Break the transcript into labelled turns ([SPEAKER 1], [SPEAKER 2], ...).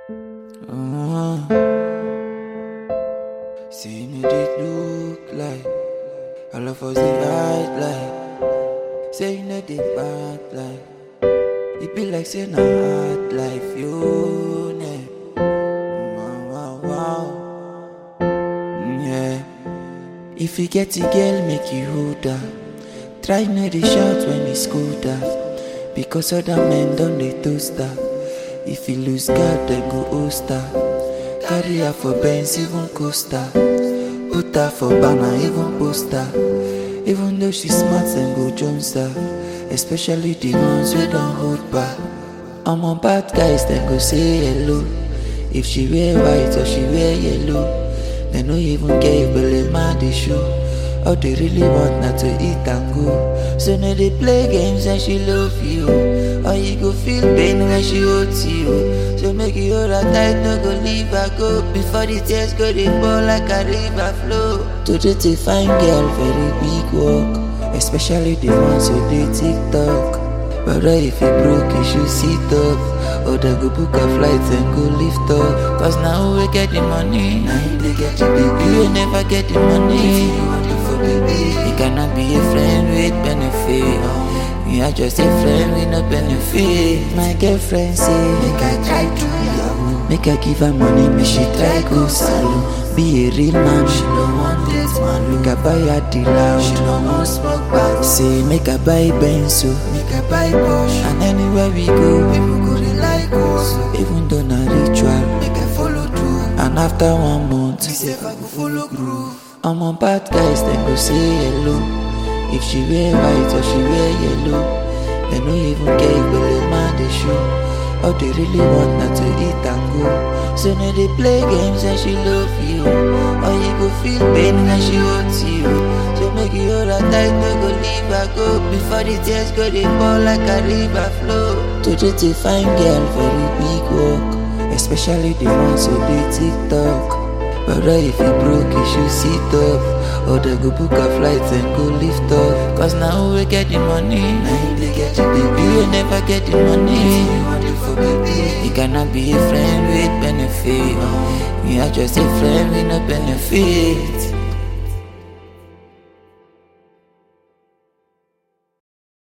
[SPEAKER 1] See me did look like all of us the right like say you know the bad like it be like saying a hard life you know. Wow. Yeah. If you get a girl make you hold her. Try not to shout when it's colder because other men don't they toast her. If you lose God then go host her. Carry her for Benz, even coaster. Put her for banner, even poster. Even though she smart and go Jones her. Especially the ones who don't hold back. I'm on bad guys, then go say hello. If she wear white or she wear yellow, they no even care if Billy man they show. All they really want not to eat and go. So now they play games and she love you. Or you go feel pain when she holds you. So make you hold her tight, no go leave her go. Before the tears go they fall like a river flow. Today to find girl very big work. Especially the ones who do TikTok. But if you broke you should sit up. Or they go book a flight and go lift up. Cause now we get the money. Now they get the baby. You never get the money. You cannot be a friend with benefit. You are just a friend with no benefit. My girlfriend say make I try to yahoo. Make I give her money, make she try go salon. Be a real man, she don't want this man. Make I buy her the loud, she don't want smoke back. Say make I buy Benzo, make I buy Porsche. And anywhere we go, people go they like us. Even though na ritual, make I follow through. And after 1 month, me say if I go follow groove. I'm on bad guys, then go say hello. If she wear white or she wear yellow, they no even care if Billy man they show. All they really want not to eat and go. So now they play games and she love you. Or you go feel pain when she holds you. So make you hold her tight, no go leave her go. Before the tears go they fall like a river flow. Today to find girl very big work. Especially the ones who do TikTok. But if you broke, you should sit up. Or they go book a flight and go lift up. Cause now we get the money. Now they get the baby. You never get the money. You cannot be a friend with benefit. You are just a friend with no benefit.